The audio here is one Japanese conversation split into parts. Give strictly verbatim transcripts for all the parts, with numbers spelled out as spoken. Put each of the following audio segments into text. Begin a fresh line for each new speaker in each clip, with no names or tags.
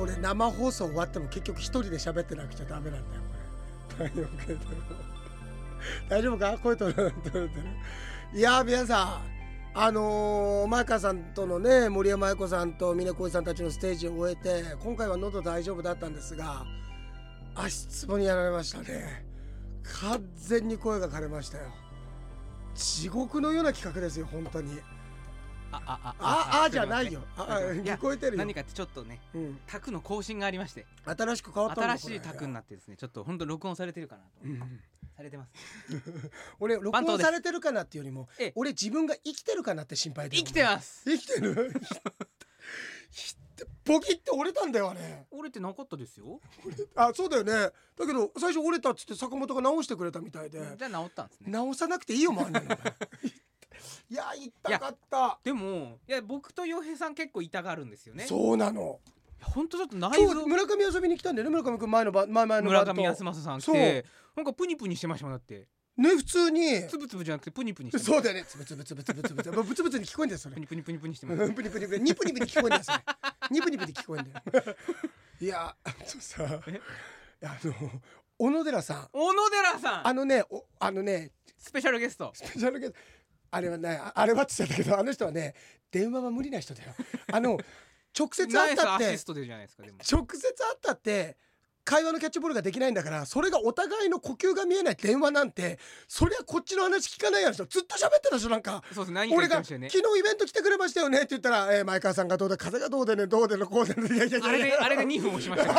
俺生放送終わっても結局一人で喋ってなくちゃダメなんだよこれ。太陽系で大丈夫か、声取れてる。いやー皆さん、あのー、前川さんとのね、森山愛子さんと峰浩二さんたちのステージを終えて、今回は喉大丈夫だったんですが、足つぼにやられましたね。完全に声が枯れましたよ。地獄のような企画ですよ本当に。
あああ
ああじゃないよ。ああ聞こえてるよ。
何かってちょっとね、うん、タクの更新がありまして、
新しく変わったの。
新しいタクになってですね、ちょっと本当録音されてるかなと、うん、されてます。
俺録音されてるかなっていうよりも、俺自分が生きてるかなって心配で。
生きてます。
生きてる。ボキって折れたんだよあれ。
折れてなかったですよ。
あ、そうだよね。だけど最初折れたっつって坂本が直してくれたみたいで。
じゃあ直ったんですね。
直さなくていいよ、もうあんなの。いや痛かった。
でもいや僕と洋平さん結構痛がるんですよね。
そうなの。
本当ちょっと内臓。
村上遊びに来たんだよね。村上くん前の前前の
村上康政さん来て、なんかプニプニしてましたもん。だって
ね、普通に
つぶつぶじゃなくてプニプニして。
そうだよね。つぶつぶつぶつぶつぶつぶブツブツに聞こえんだよそれ。
プニプニプニプニしてます。
プニプニプニニプニプニ聞こえんだよそれ。ニプニプニ聞こえんだよ。いやあのさ、あの小野寺さん。
小野寺さん。
あのね、あのね、
スペシャルゲスト。
スペシャルゲスト。あれはね、あれはって言ってたけど、あの人はね、電話は無理な人だよ。あの直接会ったって、直接会ったって会話のキャッチボールができないんだから、それがお互いの呼吸が見えない電話なんて、そりゃこっちの話聞かないやつとずっと喋ってたでしょ。なんか、
そうです、何か言ってましたよね。
俺が昨日イベント来てくれましたよねって言ったら、えー、前川さんがどうで、風がどうでね、どうでのこうでね、いやいやいや、
あれであれでにふん押しました、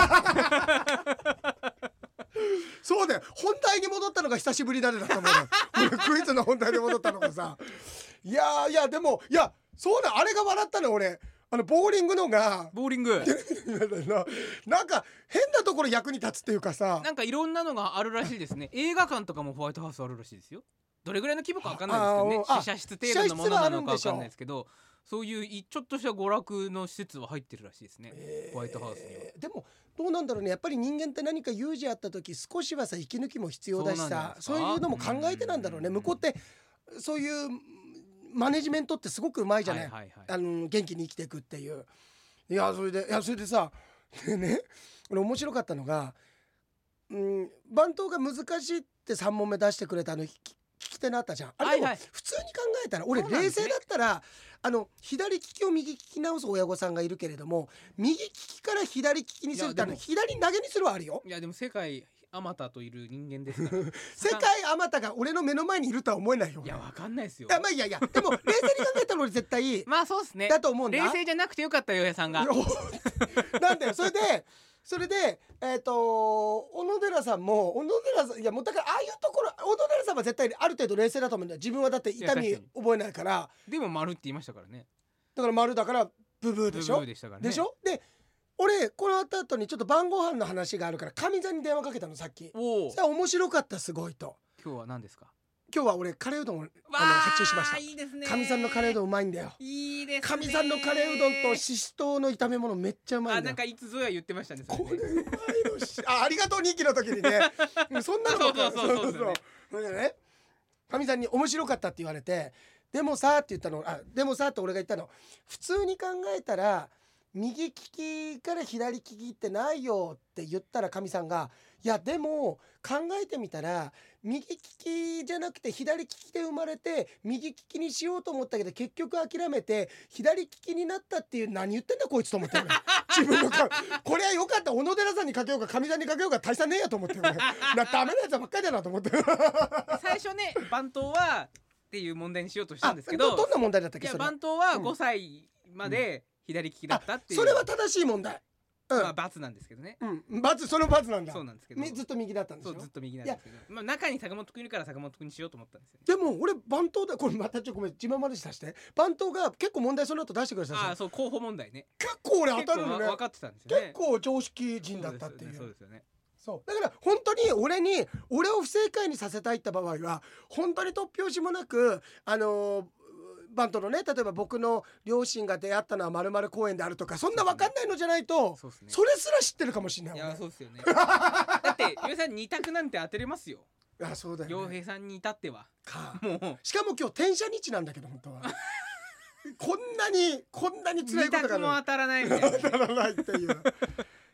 ね。そうだよ、本題に戻ったのが久しぶりだねだと思うよ。俺クイズの本題に戻ったのがさ、いやいやでもいやそうだ、あれが笑ったの俺。あのボーリングのが
ボーリング
なんか変なところ役に立つっていうかさ、
なんかいろんなのがあるらしいですね。映画館とかもホワイトハウスあるらしいですよ。どれぐらいの規模か分かんないですけどね、試写室程度のものなのか分かんないですけど、そういうちょっとした娯楽の施設は入ってるらしいですね、えー、ホワイトハウスには。
でもどうなんだろうね、やっぱり人間って何か有事あった時少しはさ息抜きも必要だしさ、そういうのも考えてなんだろうね。向こうってそういうマネジメントってすごくうまいじゃない、はいはいはい、あの元気に生きていくっていう。いやそれでいやそれでさでね、俺面白かったのが、うん、番頭が難しいってさん問目出してくれたの聞き手になったじゃん。あれでも普通に考えたら、俺冷静だったら、あの左利きを右利き直す親御さんがいるけれども、右利きから左利きにするって左投げにするはあるよ。
いやでも世界あまたといる人間ですから
世界あまたが俺の目の前にいるとは思えないよ。
いやわかんないですよ。
いやまあいやいや、でも冷静に考えたら俺絶対
まあそうですね
だと思うんだ。
冷静じゃなくてよかったよ、やさんが。
なんだよ。それでそれでえっ、ー、と小野寺さんも小野寺さん、いやもうだからああいうところ小野寺さんは絶対ある程度冷静だと思うんだよ。自分はだって痛み覚えないから。
でも丸って言いましたからね。だ
から丸だからブブーでしょ。
ブブーでしたからね。
でしょ。で俺この後にちょっと晩ご飯の話があるからかみさんに電話かけたのさっき。おお。面白かったすごいと。
今日は何ですか。
今日は俺カレーうどんをあの発注しました。
いいですね。
かみさんのカレーうどんうまいんだよ。
いいですね。
かみさんのカレーうどんとししとうの炒め物めっちゃうまいんだよ。
あ、なんかいつぞや言ってましたね。
これうまいのしあ、ありがとう人気の時にね。そんなの
そうそうそうそう
それでね、かみさんに面白かったって言われて、でもさって言ったの。あ、でもさって俺が言ったの。普通に考えたら右利きから左利きってないよって言ったら、かみさんがいやでも考えてみたら右利きじゃなくて左利きで生まれて右利きにしようと思ったけど結局諦めて左利きになったっていう、何言ってんだこいつと思ってる自分のかこれはよかった、小野寺さんにかけようかかみさんにかけようか大差ねえやと思ってる。ダメなやつばっかりだなと思って
最初ね番頭はっていう問題にしようとしたんですけど、
ど, どんな問題だったっけ。
いや番頭はごさいまで左利きだったっていう、
それは正しい問題。
うん、まあ罰なんですけどね。
うん、罰、それ罰なんだ。
そうなんですけど。
ずっと右だったんですよ。
そうずっと右なんですけど。まあ中に坂本くんいるから坂本くんにしようと思ったんですよ、ね。
でも俺番頭だ、これまたちょっとごめん自慢話させて。番頭が結構問題その後出してくれた。
ああそう、候補問題ね。
結構俺当たるのね。
分かってたんですよね。
結構常識人だったっていう。
そうですよね。
そうだから本当に俺に俺を不正解にさせたいって場合は本当に突拍子もなく、あのーバントのね、例えば僕の両親が出会ったのは〇〇公園であるとか、そんな分かんないのじゃないと そ,、ね、それすら知ってるかもしれない。
いやそうですよねだって洋平さんに択なんて当てれますよ。
あ、そうだよね。
洋平さんに至っては
かもうしかも今日転写日なんだけど本当はこんなにこんなに辛いことが
に択も当たらないみたいな
当たらないっていう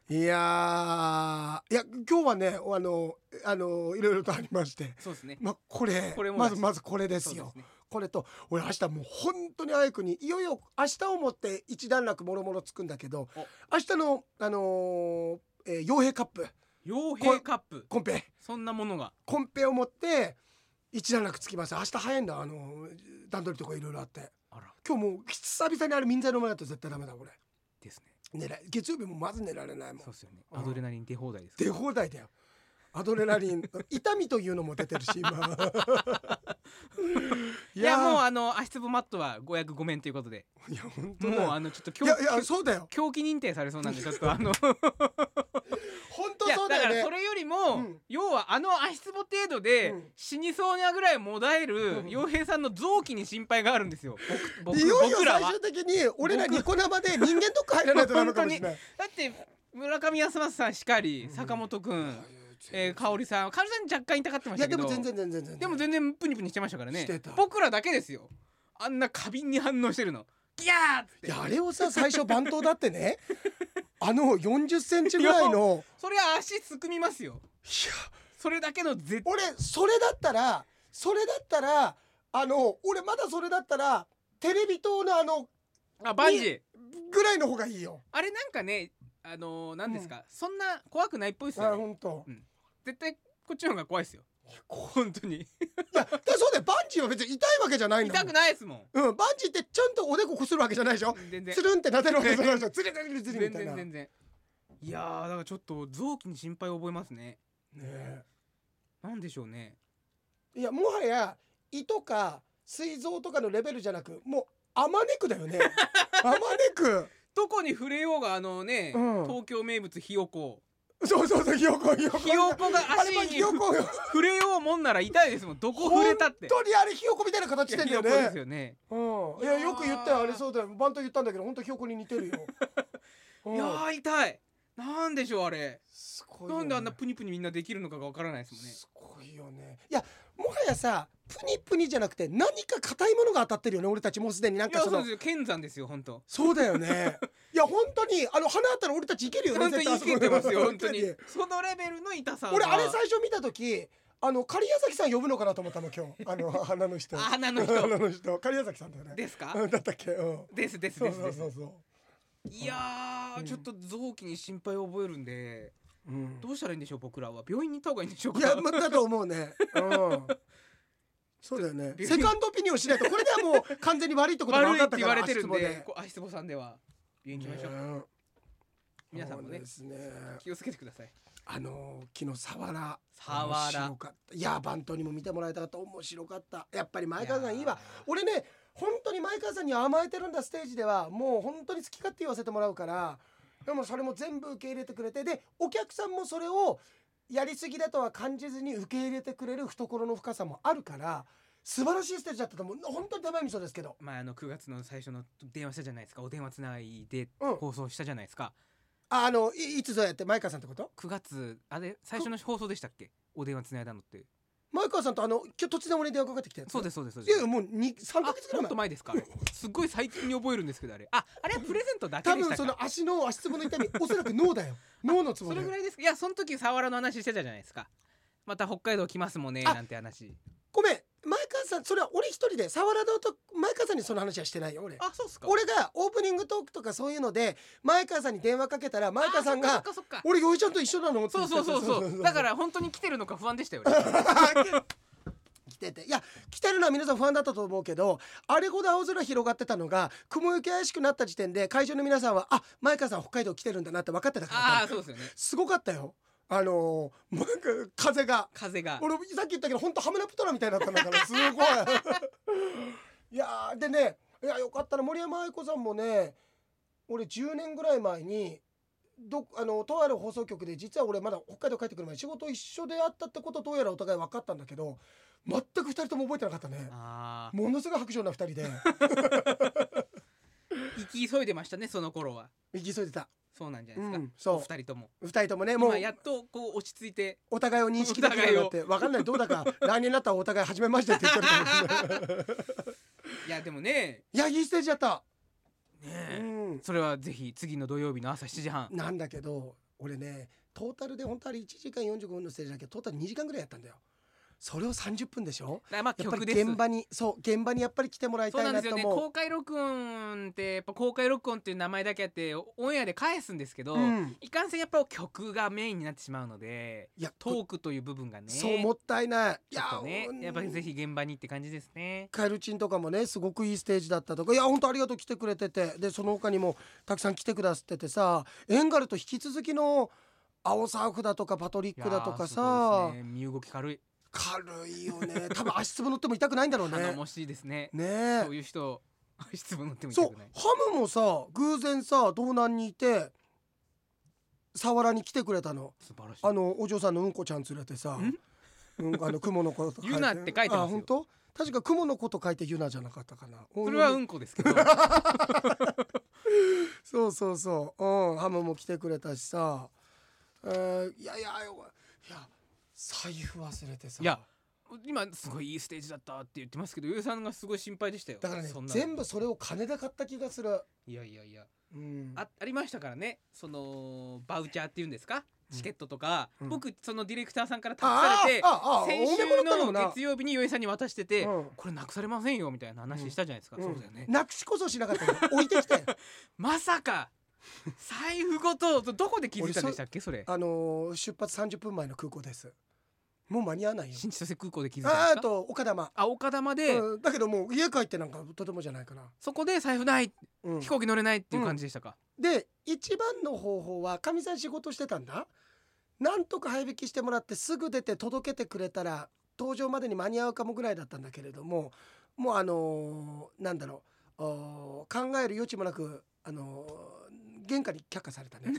いやいや今日はねあのあのいろいろとありまして、
そうですね、
まあ、これ
これも
まずまずこれですよ。
そうですね、
これと俺明日もう本当に早くにいよいよ明日をもって一段落もろもろつくんだけど、明日のあのーえー、傭兵カップ
傭兵カップ
コンペ
そんなものが
コンペを持って一段落つきます。明日早いんだ、あの段取りとかいろいろあって。
あら
今日もう久々にあれ民剤飲まないと絶対ダメだこれ
ですね。
寝ら月曜日もまず寝られないもん。
そうですよね、アドレナリン出放題です
出放題だよ。アドレナリン痛みというのも出てるし今
いやもうあの足つぼマットはご役ごめんということで、
いや本当
もうあのちょっと狂
いやいやそうだよ
狂気認定されそうなんでちょっとあの
本当そうだよね。
だからそれよりも、うん、要はあの足つぼ程度で、うん、死にそうなぐらいもだえる傭、うん、兵さんの臓器に心配があるんですよ。僕
いよいよ最終的に俺らニコ生で人間ドック入らないとダメかもしれない
だって村上康正さんしかり、坂本くん、えー、香織さん香織さんに若干痛がってましたけど、
いやでも全然全然全然
でも全然プニプニしてましたからね。僕らだけですよあんな過敏に反応してるの。ギャーって。
いやあれをさ最初番頭だってねあのよんじゅっセンチぐらいの
それは足すくみますよ。いやそれだけの絶
俺それだったらそれだったらあの俺まだそれだったらテレビ塔のあの
あバンジー
ぐらいの方がいいよ。
あれなんかねあのー、何ですか、うん、そんな怖くないっぽいですよね。
あ本当、
うん、絶対こっちの方が怖いですよ本当にい
やだそうだよバンジーは別に痛いわけじゃないんだもん。
痛くないですもん。
うんバンジーってちゃんとおでここするわけじゃないでしょ。
全然
つるんってなってるわけじゃないでしょ。つるつるつるみたいな。
全然全然。いやーだからちょっと臓器に心配を覚えますね。
ねえ
なんでしょうね。
いやもはや胃とか膵臓とかのレベルじゃなくもうあまねくだよねあまねく
どこに触れようがあのね、うん、東京名物ひよこ
そうそうそうひよこひよこ
ひよこが足に触れようもんなら痛いですもん。どこ触れたって
本当にあれひよこみたいな形してんだよね。
ひよこですよね。
うん、いやよく言ったよあれそうだよバンと言ったんだけど本当ひよこに似てるよ
いやー痛い。なんでしょうあれすごい、ね、なんであんなプニプニみんなできるのかがわからないですもんね。
すごいよね。いやもはやさプニプニじゃなくて何か硬いものが当たってるよね俺たちもうすでになんかその。
いやそうですよ剣山ですよ本当。
そうだよねいや本当にあの鼻あったら俺たちいけるよね。
本当にいけてますよ本当にそのレベルの痛さ。
俺あれ最初見た時あの狩矢崎さん呼ぶのかなと思ったの今日あの鼻の人
鼻の人
鼻の人狩矢崎さんだよね。
ですか
だったっけ、うん、
ですですですです。
そうそうそう
いやー、うん、ちょっと臓器に心配を覚えるんで、うん、どうしたらいいんでしょう僕らは。病院に行った方がいいんでしょうか。
いや、ま、だと思うね、うん、そうだよねセカンドオピニオンしないとこれではもう完全に悪いところが分かったから
悪いって言われてるんで足つぼさんでは病院行きましょう、ね、皆さんも ね, ね気をつけてください。
あのー、昨日サワラ
サワラ
いや番頭にも見てもらいたかった。面白かった。やっぱり前川さんいいわ。俺ね本当に前川さんに甘えてるんだ。ステージではもう本当に好き勝手言わせてもらうから、でもそれも全部受け入れてくれて、でお客さんもそれをやりすぎだとは感じずに受け入れてくれる懐の深さもあるから素晴らしいステージだったと思う。本当に手前味噌ですけど、
まああのくがつの最初の電話したじゃないですか。お電話つながりで放送したじゃないですか、
うん、あ, あの い, いつぞやって前川さんってこと。
くがつあれ最初の放送でしたっけ。お電話つないだのって
前川さんとあの今日突然俺に電話かかってきたやつ。
そうですそうですそうです。
いやもうさんかげつぐらい前。
もっと前ですか。すっごい最近に覚えるんですけどあれああれはプレゼントだけでしたか。
多分その足の足つぼの痛みおそらく脳だよ脳のつぼだよ。
それぐらいですか。いやその時サワラの話してたじゃないですか。また北海道来ますもんねなんて話。
ごめん前川さんそれは俺一人でサワラのと前川さんにその話はしてないよ俺。
あそうっすか。
俺がオープニングトークとかそういうので前川さんに電話かけたら前川さんが俺よいちゃんと一緒なのって言ってた。
そうそうそうそうだから本当に来てるのか不安でしたよ
来てていや来てるのは皆さん不安だったと思うけど、あれほど青空広がってたのが雲行き怪しくなった時点で会場の皆さんはあ前川さん北海道来てるんだなって分かってたから。
あそうですよね。す
ごかったよ。あのー、なんか風が
風が
俺さっき言ったけど本当ハムナプトラみたいになったんだからすごいいやでねいやよかったな。森山愛子さんもね俺じゅうねんぐらい前にどあのとある放送局で実は俺まだ北海道帰ってくる前に仕事一緒であったってことどうやらお互い分かったんだけど全くふたりとも覚えてなかったね。あものすごい薄情なふたりで
生き急いでましたねその頃は。
生き急いでた。
そうなんじゃないですか、うん、
そう
ふたりとも
ふたりともねもう
今やっとこう落ち着いて
お互いを認識できるようになって分かんないどうだか来年になったらお互い初めましてって言ってるかもしれない
いやでもね
いやいいステージやった
ねえ、うん、それはぜひ次の土曜日の朝しちじはん
なんだけど俺ねトータルで本当あれいちじかんよんじゅうごふんのステージだけどトータルにじかんぐらいやったんだよ。それをさんじゅっぷんでしょ。
まあ
やっぱり
曲です。
現場にそう現場にやっぱり来てもらい
そう
たい
なんですよね。
なと思う。
公開録音ってやっぱ公開録音っていう名前だけあってオンエアで返すんですけど、
うん
いかんせんやっぱ曲がメインになってしまうので、
いや
トークという部分がね
そうもったいない。い
ちょっとね
うん
やっぱりぜひ現場にって感じですね。
カエルチンとかもねすごくいいステージだったとか、いや本当ありがとう来てくれてて、でその他にもたくさん来てくださっててさ、エンガルと引き続きの青サーフだとかパトリックだとか
いやーすごい
さ、
ですね、身動き軽い。
軽いよね。多分足つぼ乗っても痛くないんだろうね。
頼もしいですね。
ね
そういう人質問乗っても
そう
痛くない。
ハムもさ偶然さ道南にいて佐原に来てくれたの。
素晴らしい。
あのお嬢さんのうんこちゃん連れてさ、
ん
うん、あの雲の子と書いて
ユナって書いてますよ
あ本当確か雲の子と書いてユナじゃなかったかな。
それはうんこですけど
そうそうそう、うん、ハムも来てくれたしさ、えー、いやいやいや財布忘れてさ。
いや今すごいいいステージだったって言ってますけど、ゆうさんがすごい心配でしたよ。
だからね
そんなの
全部それを金で買った気がする。
いやいやいや、
うん、
あ, ありましたからね、そのバウチャーっていうんですか、チケットとか、
うん、
僕そのディレクターさんから託されて、
ああああ
先週
おめでとうだもんな
の月曜日によいさんに渡してて、
うん、
これなくされませんよみたいな話したじゃないですか、
うん、
そうだよね、
なくしこそしなかったけど置いてきて
まさか財布ごとどこで気づいたんでしたっけそれ。
あのー、出発さんじゅっぷんまえの空港です。もう間に合わないよ。
新千歳空港で気づいたん
ああ
ですか。
と岡玉。
あ岡玉で、
うん、だけどもう家帰ってなんかとてもじゃないかな、
そこで財布ない、
うん、
飛行機乗れないっていう感じでしたか。
で一番の方法はかみさん仕事してたんだ。なんとか早引きしてもらってすぐ出て届けてくれたら搭乗までに間に合うかもぐらいだったんだけれども、もうあのー、なんだろう考える余地もなくあのー、原価に却下されたね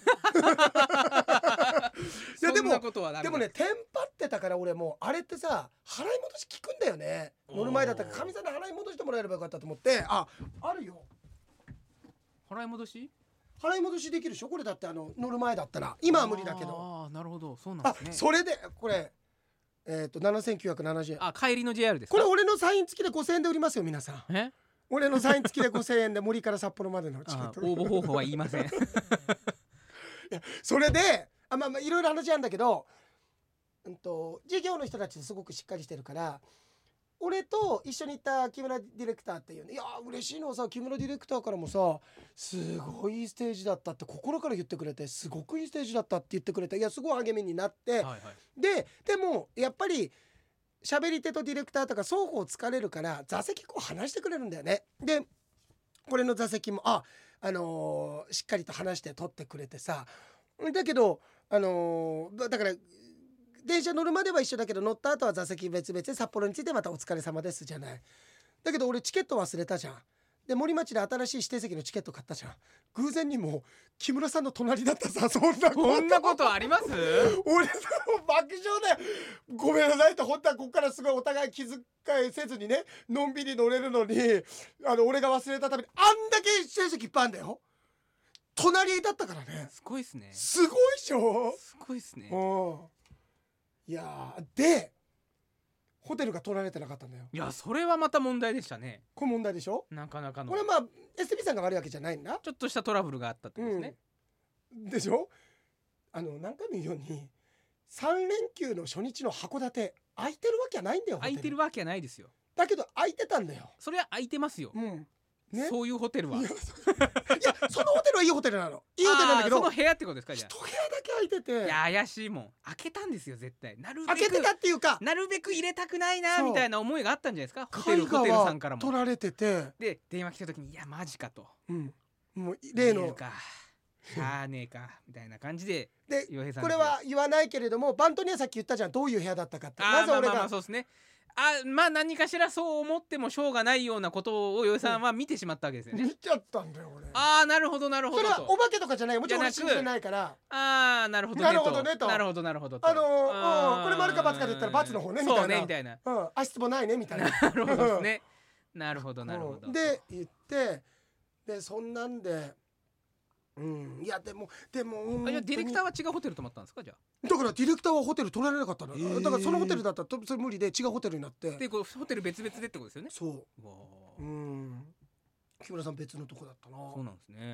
いやでもでもねテンパってたから俺もうあれってさ払い戻し効くんだよね。乗る前だったからかみさんに払い戻してもらえればよかったと思って、ああるよ
払い戻し
払い戻しできるでしょこれ。だってあの乗る前だったら今は無理だけど。
ああなるほどそうなんですね。
あそれでこれえっとななせんきゅうひゃくななじゅうえん。
あ帰りの ジェイアール ですか。
これ俺のサイン付きでごせんえんで売りますよ皆さん。
え
俺のサイン付きでごせんえんで森から札幌までのチケット。
応募方法は言いませんい
やそれであまあまあいろいろ話なんだけど、うんと事業の人たちすごくしっかりしてるから、俺と一緒に行った木村ディレクターっていうね、いや嬉しいのはさ木村ディレクターからもさすごいいいステージだったって心から言ってくれて、すごくいいステージだったって言ってくれて、いやすごい励みになって、
はい、はい、
ででもやっぱり喋り手とディレクターとか双方疲れるから座席こう話してくれるんだよね。でこれの座席もあ、あのー、しっかりと話して取ってくれてさ、だけどあのー、だから電車乗るまでは一緒だけど乗った後は座席別々で札幌に着いてまたお疲れ様ですじゃない。だけど俺チケット忘れたじゃん。で森町で新しい指定席のチケット買ったじゃん。偶然にも木村さんの隣だったさ。そんなこと
こんなことあります
俺さ爆笑だよ。ごめんなさいって本当はここからすごいお互い気遣いせずにねのんびり乗れるのに、あの俺が忘れたためにあんだけ指定席いっぱいあんだよ。隣だったからね。
すごいっすね。
すごいでしょ。
すごいっすね。
いやでホテルが取られてなかったんだよ。
いやそれはまた問題でしたね。
これ問題でしょ。
なかなかの
これはまあ エスティー さんが悪いわけじゃないんだ。
ちょっとしたトラブルがあったってことですね、
うん、でしょ。あの何回も言うようにさん連休の初日の函館空いてるわけはないんだよ。
空いてるわけはないですよ。
だけど空いてたんだよ。
それは空いてますよ、
うんね、
そういうホテルはい
やそのホテルはいいホテルなの。いいホテルなんだけど
その部屋ってことですか。じゃあ
一部屋だけ空いてて、
いや怪しいもん。開けたんですよ絶対。なるべく
開けてたっていうか
なるべく入れたくないなみたいな思いがあったんじゃないですか。ホテ
絵
ルホテル
画
さんからも
は取られてて、
で電話来た時にいやマジかと、
うん、もう例の
入れるかしゃあねえかみたいな感じで
で
洋平さん
これは言わないけれどもバントにはさっき言ったじゃんどういう部屋だったかって。
あ
なぜ俺
まあまあまあ
が
そうですね。あまあ何かしらそう思ってもしょうがないようなことを洋平さんは見てしまったわけですよね、
見ちゃったんだよ俺。
ああなるほどなるほ
それ
どと。
はお化けとかじゃないよ。もちろん俺
じゃなく
信じてないから
ああなるほどね
なるほどねと
なるほどなるほどと
あのー
あ
うんこれ丸か×かで言ったら×の方ねみたいな。
そうねみたいな
うん足つぼないねみたいな
なるほどですねなるほどなるほど、
うんで言ってでそんなんでうんいやでもでもうん
あじゃあディレクターは違うホテル泊まったんですか。じゃあ
だからディレクターはホテル取られなかったの、
えー
だからそのホテルだったらとそれ無理で違うホテルになって
でこうホテル別々でってことですよね。
そう
わ
うん木村さん別のとこだったな。
そうなんですね。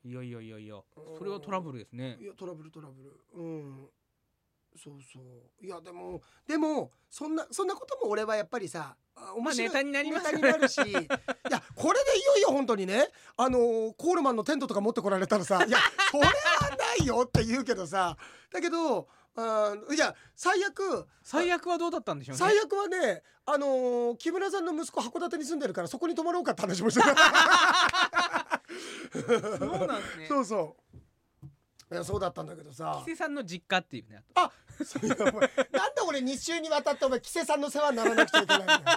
いやいやいやいや、それはトラブルですね。
いやトラブルトラブル、うん、そうそう。いやでもでもそんなそんなことも俺はやっぱりさ、
面白い、まあ、ネタになります
ネタになるしいやこれでいよいよ本当にね、あのー、コールマンのテントとか持ってこられたらさいやそれはないよって言うけどさ、だけどあいや最悪
最悪はどうだったんでしょうね。
最悪はね、あのー、木村さんの息子函館に住んでるからそこに泊まろうかって話もしてた
そうなんですね。
そうそう、いやそうだったんだけどさ、
木瀬さんの実家っていうね、
あそういやお前なんで俺に週にわたってお前木瀬さんの世話にならなくちゃいけないんだよ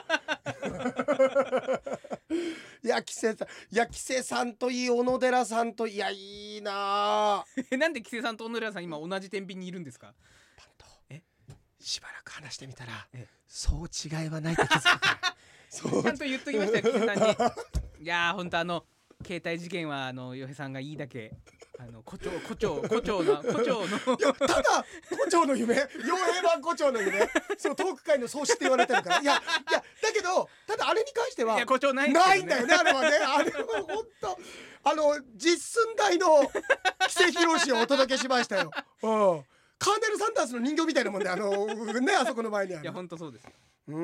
いや木瀬さん、いや木瀬さんといい、小野寺さんといやいいな
なんで木瀬さんと小野寺さん今同じ天秤にいるんですか。
パンとえしばらく話してみたらそう違いはないって気づいた
そうちゃんと言っときましたよ木瀬さんにいやーほんとあの携帯事件はあのヨヘさんがいいだけあの胡蝶胡蝶胡蝶の胡蝶の
いやただ胡蝶の夢、傭兵版胡蝶の夢そうトーク界の創始って言われてるから、いやいやだけどただあれに関してはい
や胡蝶ないん
ですよね、ないんだよねあれはね、あれは本当あの実寸大の奇跡披露をお届けしましたよ、うん、カーネル・サンダースの人形みたいなもんで、あのねあそこの前にある。
いや本当そうです。
うん、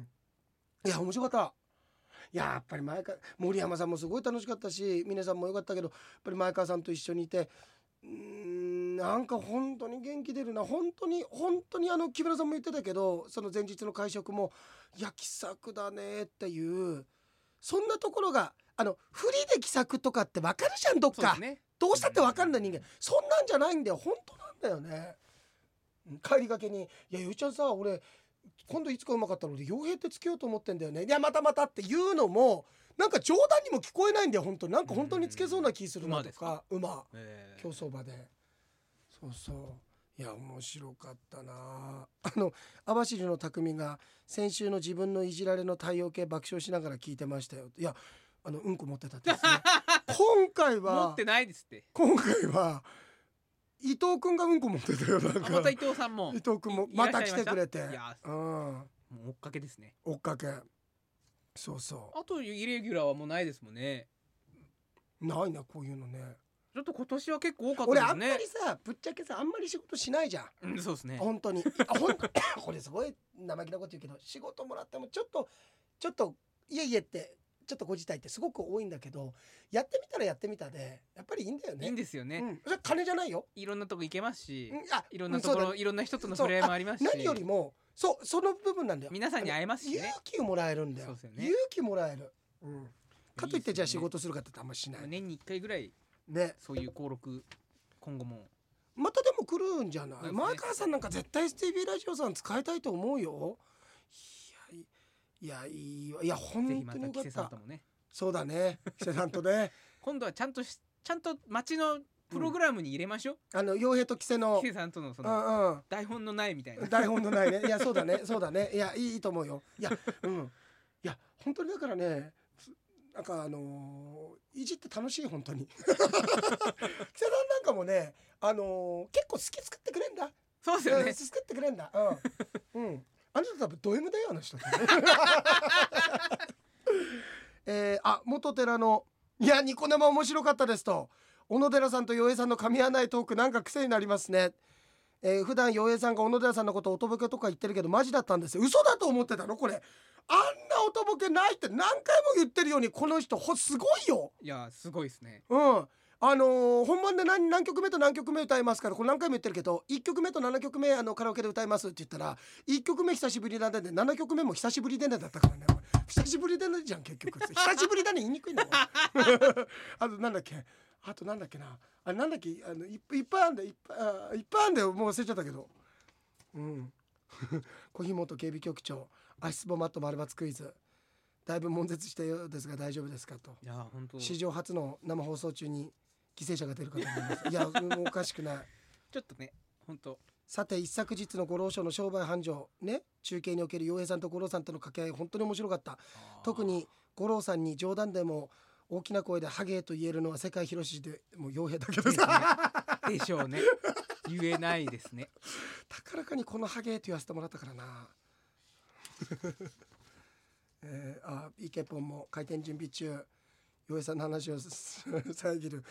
いや面白かった。いややっぱり前川森山さんもすごい楽しかったし、峰さんも良かったけど、やっぱり前川さんと一緒にいて、うーんなんか本当に元気出るな。本当に本当にあの木村さんも言ってたけど、その前日の会食もいや気さくだねっていう、そんなところがあのフリで気さくとかって分かるじゃん、どっか、ね、どうしたって分かんない人間、そんなんじゃないんだよ、本当なんだよね。帰りがけにいやゆうちゃんさ俺今度いつかうまかったので傭兵ってつけようと思ってんだよね、いやまたまたっていうのもなんか冗談にも聞こえないんだよ、本当になんか本当につけそうな気するなとか、馬競走馬で、そうそういや面白かったな。あの網走の匠が先週の自分のいじられの太陽系爆笑しながら聞いてましたよ。いやあのうんこ持ってたってですね今回は
持ってないですって。
今回は伊藤くんがうんこ持ってたよ。なんか
また伊藤さんも
伊藤くんもまた来てくれて、
いや、うん、もう追っかけですね。
追っかけ、そうそう。
あとイレギュラーはもうないですもんね。
ないなこういうのね。
ちょっと今年は結構多かったですね。
俺あんまりさぶっちゃけさあんまり仕事しないじゃん、
うん、そうですね
本当にほんこれすごい生意気なこと言うけど、仕事もらってもちょっとちょっといえいえってちょっとご自体ってすごく多いんだけど、やってみたらやってみたでやっぱりいいんだよね。
いいんですよね、うん、
それ金じゃないよ。
いろんなとこ行けますし、
うん、あ
いろんなところ、うん、いろんな人との触れ合いもありますし、
何よりもそうその部分なんだよ。
皆さんに会えますしね、
勇気をもらえるんだよ。
そうですよね、
勇気もらえる、うん、かといってじゃあ仕事するかってあんましない。
年にいっかいぐらい
ね、
そういう登録今後も
またでも来るんじゃない、ね、前川さんなんか絶対 エスティービー ラジオさん使いたいと思うよ。いやいやいいよ、いや本当によかった。ぜひまた木瀬さんともね。そうだね木瀬さんとね
今度はちゃんとちゃんと街のプログラムに入れましょう、
うん、あの傭兵と木瀬の
木瀬さんとのその、うんうん、台本のないみたいな
台本のないねいやそうだねそうだねいやいいと思うよ。いやうんいや本当にだからね、なんかあのー、いじって楽しい本当に木瀬さんなんかもね、あのー、結構好き作ってくれんだ。
そうですよね、
うん、作ってくれんだ、うん、うん、あの人多分ド M だよあの人えー、あ元寺のいやニコ生面白かったですと、小野寺さんと洋平さんの噛み合わないトークなんか癖になりますね。えー、普段洋平さんが小野寺さんのことをおとぼけとか言ってるけどマジだったんですよ。嘘だと思ってたのこれ。あんなおとぼけないって何回も言ってるようにこの人ほすごいよ。
いやすごいですね。
うんあのー、本番で 何, 何曲目と何曲目歌いますから、これ何回も言ってるけどいっきょくめとななきょくめあのカラオケで歌いますって言ったらいっきょくめ久しぶりなんでななきょくめも久しぶりでねだったからね。久しぶりでねじゃん結局久しぶりだね言いにくいんだもんあとなんだっけあとなんだっけなあれなんだっけあの い, いっぱいあんだいっぱいあいっぱいあんだよもう忘れちゃったけど、うん小日本警備局長足つぼマット丸抜クイズだいぶ悶絶したようですが大丈夫ですかと。
いや本当
史上初の生放送中に犠牲者が出るかと思いますいやもうおかしくない
ちょっとね本当。
さて一昨日の五郎賞の商売繁盛ね、中継における洋平さんと五郎さんとの掛け合い本当に面白かった。特に五郎さんに冗談でも大きな声でハゲと言えるのは世界広しでもう洋平だけどさ
でしょうね言えないですね
高らかにこのハゲと言わせてもらったからなえー、あイケポンも開店準備中洋平さんの話を遮る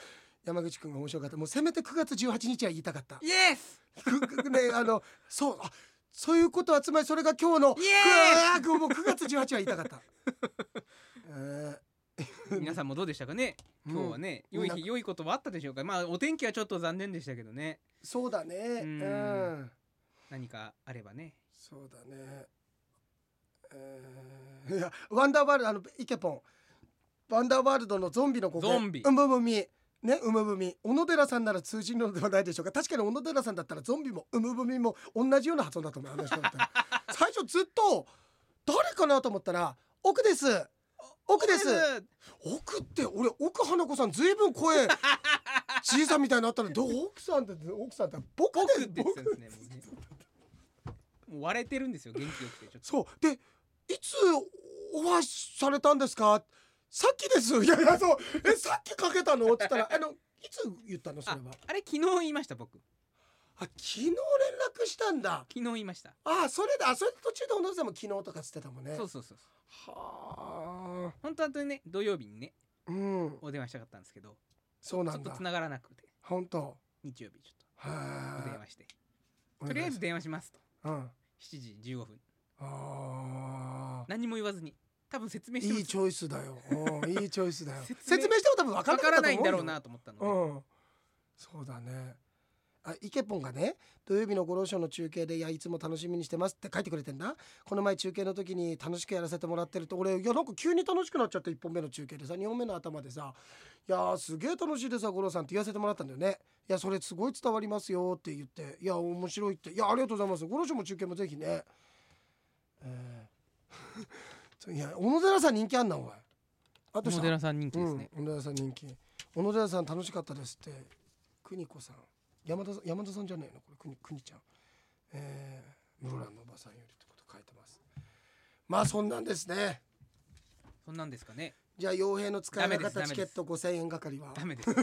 山口くんが面白かった。もうせめてくがつじゅうはちにちは言いたかった。
イエス
くねあのそうあそういうことはつまりそれが今日の
イエ
ーもうくがつじゅうはちは言いたかった、え
ー、皆さんもどうでしたかね今日はね、うん、良い日良いことはあったでしょうか。まあお天気はちょっと残念でしたけどね。
そうだね、うん、うん、
何かあればね。
そうだね、えー、いやワンダーワールドあのイケポンワンダーワールドのゾンビの子
ゾンビ
うむぶみね、うむぶみ小野寺さんなら通じるのではないでしょうか。確かに小野寺さんだったらゾンビもうむぶみも同じような発音だと思う。あの人だったら最初ずっと誰かなと思ったら奥です奥です奥って俺奥花子さんずいぶん声小さみたいになったのどう奥さんって奥さんって僕です
僕ですね。もう割れてるんですよ元気よくてちょっと。
そうでいつお会いされたんですか。さっきです。いやいやそうえさっきかけたのって言ったらあのいつ言ったのそれは。
あ, あれ昨日言いました僕。
あ昨日連絡したんだ。
昨日言いました。
あそれだそれで途中で小野さんも昨日とかつってたもんね。
そうそうそう
はあ
本当はね土曜日にね、
うん、
お電話したかったんですけど
そうなんだ
ちょっと繋がらなくて
本当
日曜日ちょっとお電話してとりあえず電話しますと、
うん、
しちじじゅうごふん
あ
何も言わずに多分説明して
いいチョイスだよいいチョイスだよ
説
説明しても多分分からなかったと思うよ。
ないんだろうなと思ったので、
うん、そうだね。あイケポンがね土曜日のご老書の中継でいやいつも楽しみにしてますって書いてくれてんだ。この前中継の時に楽しくやらせてもらってると俺いやなんか急に楽しくなっちゃっていっぽんめの中継でさにほんめの頭でさいやすげえ楽しいでさ五郎さんって言わせてもらったんだよね。いやそれすごい伝わりますよって言っていや面白いっていやありがとうございます五老書も中継もぜひね、えー、いや小野寺さん人気あんなお前。あと
小野寺さん人気ですね、
うん、小野寺さん人気小野寺さん楽しかったですって邦子さん山田さん山田さんじゃねえのこれくにくにちゃん、えー、室蘭のおばさんよりってこと書いてます。まあそんなんですね。
そんなんですかね。
じゃあ傭兵の使えなかったチケットごせんえん係は
ダメです、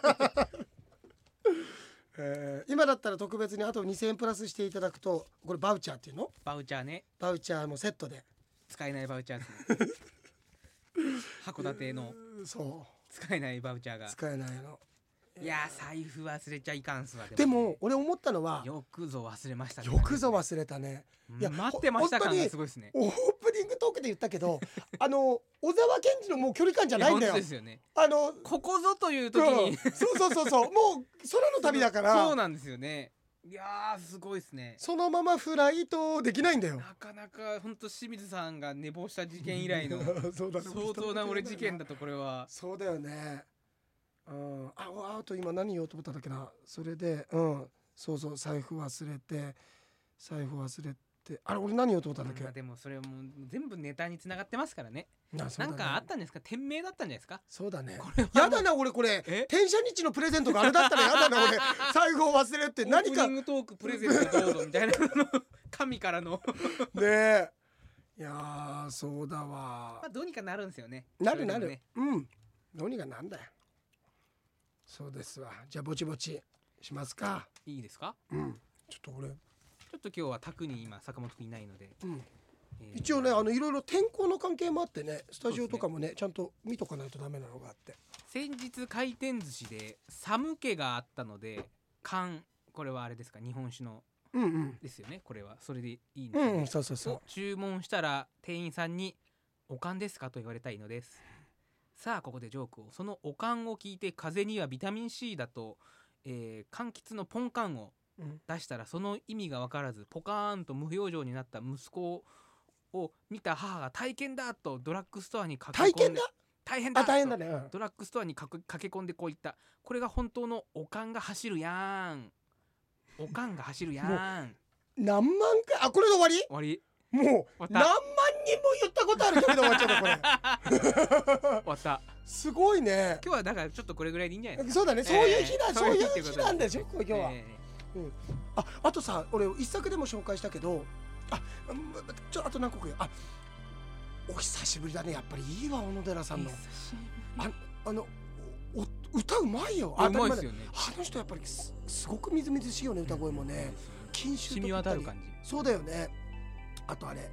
えー、今だったら特別にあとにせんえんプラスしていただくとこれバウチャーっていうの
バウチャーね
バウチャーもセットで
使えないバウチャーですね函館の
そう
使えないバウチャーが
使えないの。
いや財布忘れちゃいかんすわ。
でも俺思ったのは
よくぞ忘れましたね。
よくぞ忘れたね。
いや待ってました感がすごいですね。
オープニングトークで言ったけどあの小沢健二のもう距離感じゃないんだよ。
ですよね。
あの
ここぞという時に、
うん、そうそうそうそうもう空の旅だから
そうなんですよね。いやーすごいですね。
そのままフライトできないんだよ。
なかなか本当清水さんが寝坊した事件以来の
そうだ、ね、
相当な俺事件だとこれは。
そうだよね。うん、ああと今何言おうと思ったんだっけな。それでうんそうそう財布忘れて財布忘れてあれ俺何言おうと思ったんだっけ、
うん、でもそれも全部ネタに繋がってますからね。な, ねなんかあったんですか。店名だったんじゃないですか。
そうだね。やだな俺これ転写日のプレゼントがあれだったらやだな俺財布を忘れって何か
オープニングトークプレゼントどうぞみたいな神からの
ねえいやそうだわ、ま
あ、どうにかなるんですよね。
なるなる、ね、うんどうにかなんだよ。そうですわ。じゃあぼちぼちしますか。
いいですか。
うんちょっと俺ちょ
っと今日は宅に今坂本くんいないので、
うんえー、一応ねあのいろいろ天候の関係もあってねスタジオとかも ね, ねちゃんと見とかないとダメなのがあって
先日回転寿司で寒気があったので缶これはあれですか日本酒の、
うんうん、
ですよね。これはそれでいいんですよね、
うん、そうそうそう
注文したら店員さんにお燗ですかと言われたいのです。さあここでジョークを。そのお燗を聞いて風邪にはビタミン C だと、えー、柑橘のポンカンを出したらその意味が分からずポカーンと無表情になった息子を見た母が体験だとドラッグストアに駆け込んで大変だ
大変だ、ねうん、
ドラッグストアに駆け込んでこう言った。これが本当のおかんが走るやんおかんが走るやん。
何万回あこれで終わり
終わり
もう何万人も言ったことあるけど終わっちゃったこれ
終わった
すごいね。
今日はだからちょっとこれぐらいでいいんじゃないですか。
そうだね、そういう日だ、
えー、
そういう日なんでしょ今日は、
え
ーうん、あ, あとさ俺一作でも紹介したけどあちょあと何個かあお久しぶりだねやっぱりいいわ小野寺さんのああのお歌うまいよ。
うまいですよね。
あの人やっぱり す, すごくみずみずしいよね歌声もね。
染み渡る感じ。
そうだよね。あとあれ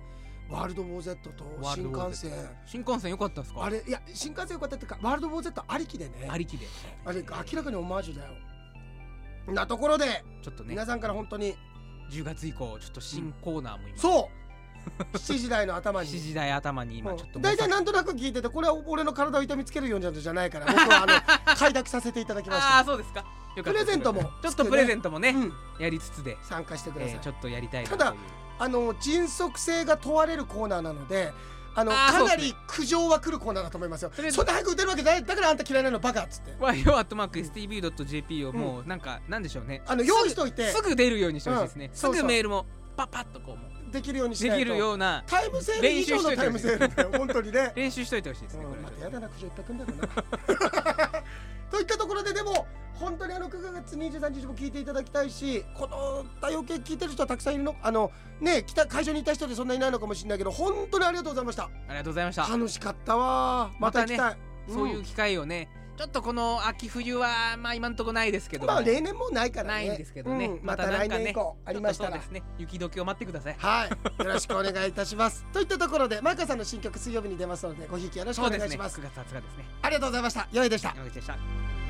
ワールドウォー Z と新幹線。
新幹線良かったですか？
あれいや新幹線良かったっていうかワールドウォー Z ありきでね。
ありきで。
あれ明らかにオマージュだよ。なところで
ちょっとね
皆さんから本当に
じゅうがつ以降ちょっと新コーナーも今、
そうしちじ台の頭に
しちじ台頭に今ちょっと
大体なんとなく聞いててこれは俺の体を痛みつけるようなのじゃないから僕はあの快諾させていただきました。
ああそうですか。よかった。
プレゼントも
ちょっとプレゼントもね、
うん、
やりつつで
参加してください、
えー、ちょっとやりたいな
ただあの迅速性が問われるコーナーなのであの
あ
かなり苦情は来るコーナーだと思いますよ。そんな早く打てるわけないだからあんた嫌いなのバカっつって
ワイオ アットマーク エスティービー ドット ジェーピー をもうなんかなんでしょうね、
あの用意しといて
すぐ出るようにしてほしいですね、
うん、
す
そうそう
ぐメールもパッパッとこうも
できるようにしないと
できるような
タイムセール以上のタイムセールだよ本当にね
練習しといてほしいですね、
うん、
これ
またやだな苦情いっぱい来んだろうなといったところででも本当にあのくがつにじゅうさんにちも聞いていただきたいしこの太陽系聞いてる人はたくさんいるのあのね来た会場にいた人でそんなにいないのかもしれないけど本当にありがとうございました。
ありがとうございました。
楽しかったわまた行きたい、
またね、うん、そういう機会をねちょっとこの秋冬はまあ今んとこないですけど
まあ例年もないからね
ないんですけどね、
うん、
ま
また来年以降ありましたら
そうですね雪解けを待ってください。
はいよろしくお願いいたしますといったところでマイカさんの新曲水曜日に出ますのでごひいきよろしくお願いします。
そうですね、くがつはつかですね。
ありがとうございました。よいでした。
よいでした。